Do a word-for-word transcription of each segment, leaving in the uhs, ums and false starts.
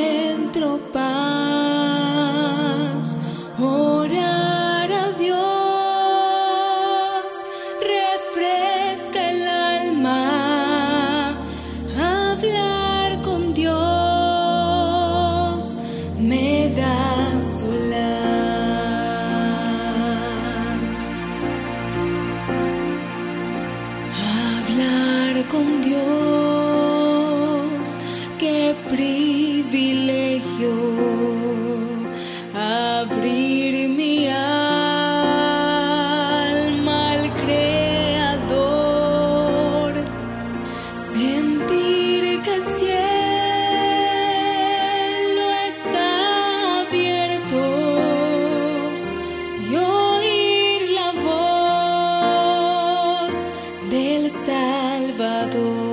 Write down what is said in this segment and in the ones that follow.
encuentro paz. Orar a Dios refresca el alma. Hablar con Dios me da solaz. Hablar con Dios, qué privilegio. Abrir mi alma al Creador, sentir que el cielo está abierto y oír la voz del Salvador.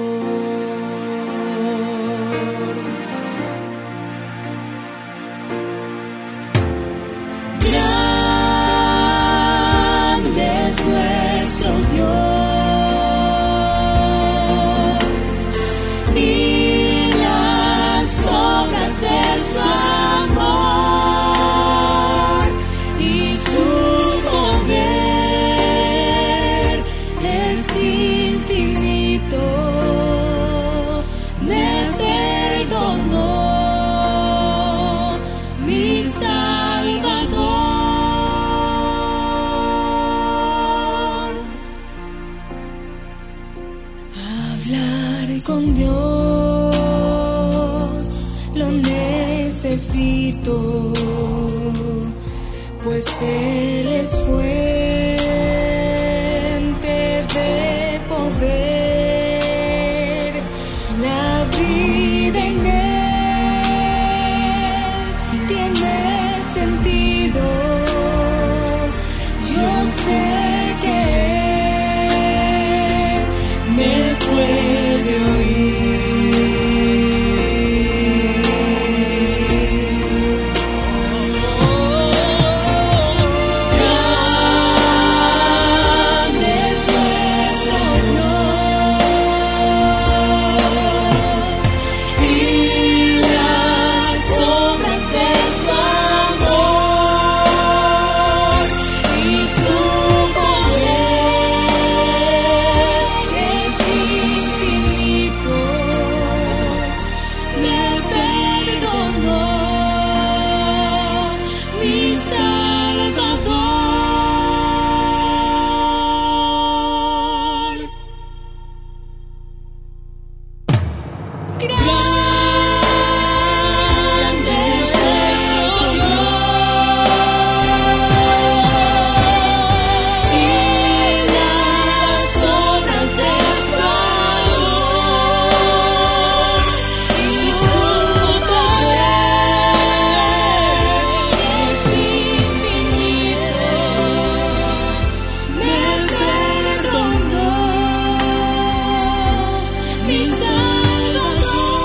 Nuestro Dios y las obras de su amor y su poder es infinito. Me perdonó mi Salvador. Hablar con Dios lo necesito, pues Él es fuente de poder. La vida en Él tiene sentido. Yo sé que Él me puede oír. Grande es nuestro Dios y las obras de su amor y su poder es infinito. Me perdonó mi Salvador. Grande es nuestro Dios y las obras de su amor y su poder es infinito. Me perdonó mi Salvador.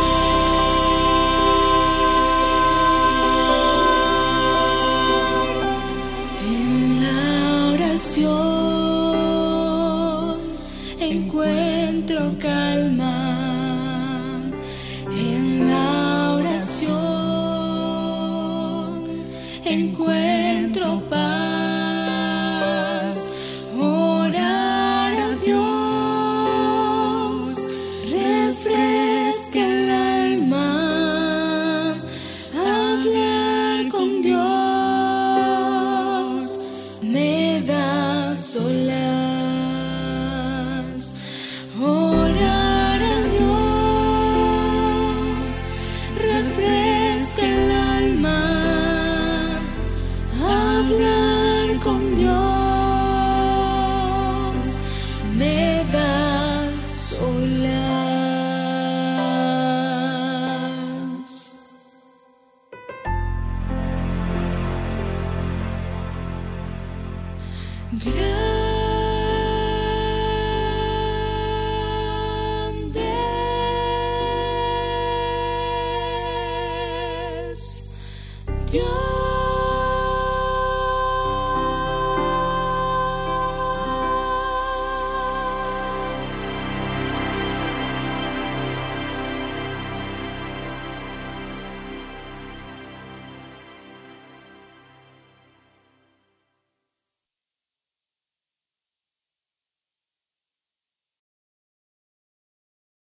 En la oración encuentro calma. En la oración encuentro paz. Orar a Dios refresca el alma. Hablar con Dios me da solaz. Orar a Dios refresca el alma. Hablar con Dios me da solaz. Gracias.